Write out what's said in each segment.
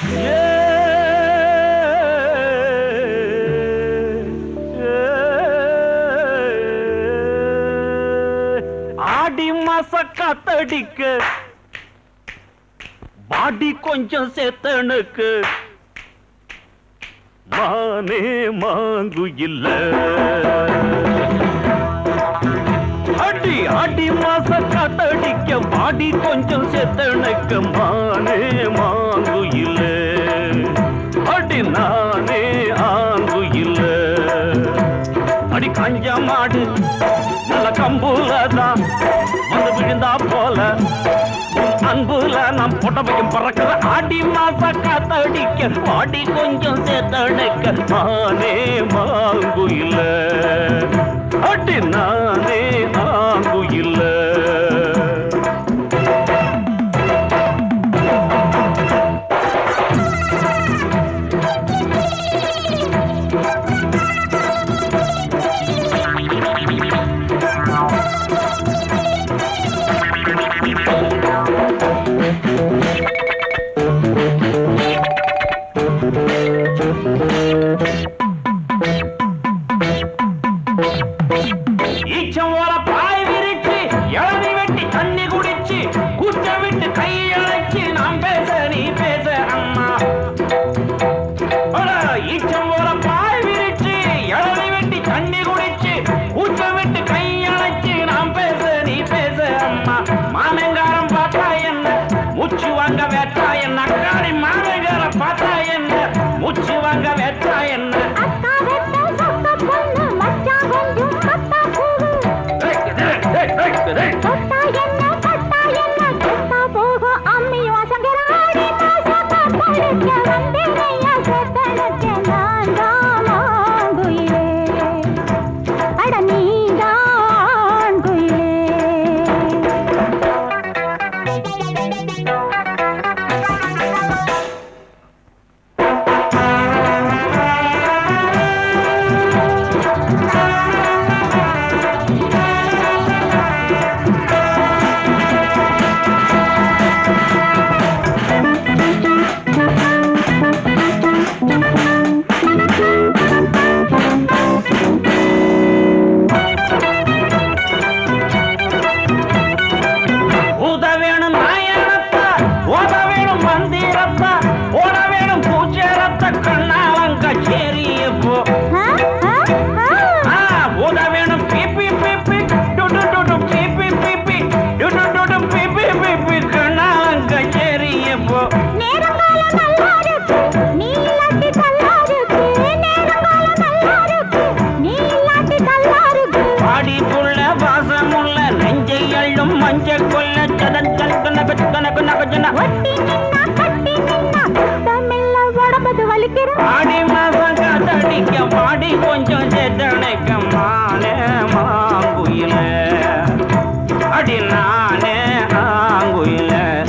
ஆடி மாச காத்தடிக்க பாடி கொஞ்சம் சேத்தனுக்கு மானே மாங்கு இல்ல. அடி ஆடி மாச காத்தடிக்க பாடி கொஞ்சம் சேத்தனுக்கு மானே மாங்கு இல்ல. அடி நானே ஆங்கு இல்ல. அடி கஞ்ச மாடு நல்ல கம்புலதான் வந்து விழுந்தா போல அன்புல நாம் புடவையும் பறக்கிற. ஆடி மாச காத்தடிக்க பாடி கொஞ்சம் சேத்தடிக்க நானே மாங்கு இல்ல. அடி நானே ஆங்கு இல்ல. ஈச்சம் ஓர பாய் விரிச்சு இளநி வெட்டி தண்ணி குடிச்சு கூச்ச விட்டு கையழைச்சு நாம் பேச நீ பேச அம்மா. ஈச்சம் ஓர பாய் விரிச்சு இளநி வெட்டி தண்ணி குடிச்சு கூச்ச விட்டு கையழைச்சு நாம் பேச நீ பேச அம்மா. மாமங்காரம் பார்த்தா என்ன மூச்சு வாங்க வேட்டா என்ன. அக்காடி மாமங்காரம் பார்த்தா என்ன மூச்சு வாங்க வேட்டா என்ன. ஆடி மாசம் காத்தடிக்க பாடி கொஞ்சம் சேத்தனைக்க மானே மாங்குயில. அடி நானே ஆங்குயில.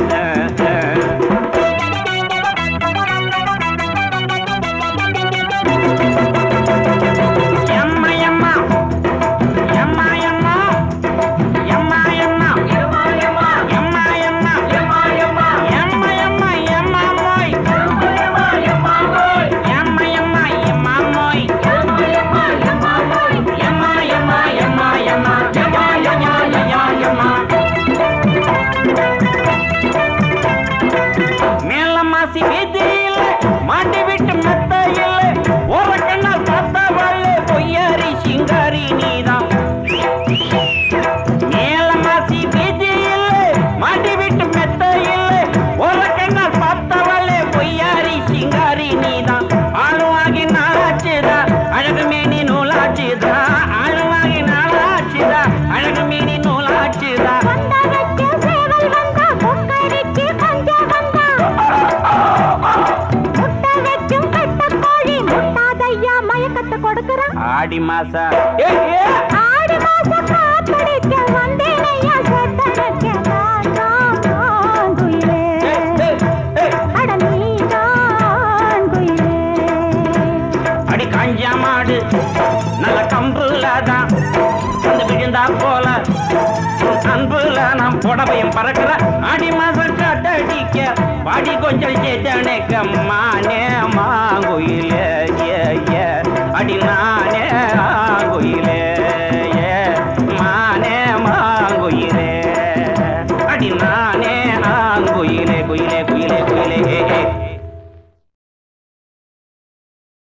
ஆடி மாசா ஆடி மாசா காத்தடிக்க வந்தேனையா சொத்தனக்க நான் குயிலே. அட நீதான் குயிலே. அடி காஞ்சா மாடு நல்ல கம்புலதான் வந்து விழுந்தா போல அன்புல நாம் புடவையும் பறக்கிற. ஆடி மாசம் காத்தடிக்க பாடி கொஞ்சம் சேத்தனுக்கு மானே மாங்குயிலே அடி நானே ஆங்குயிலே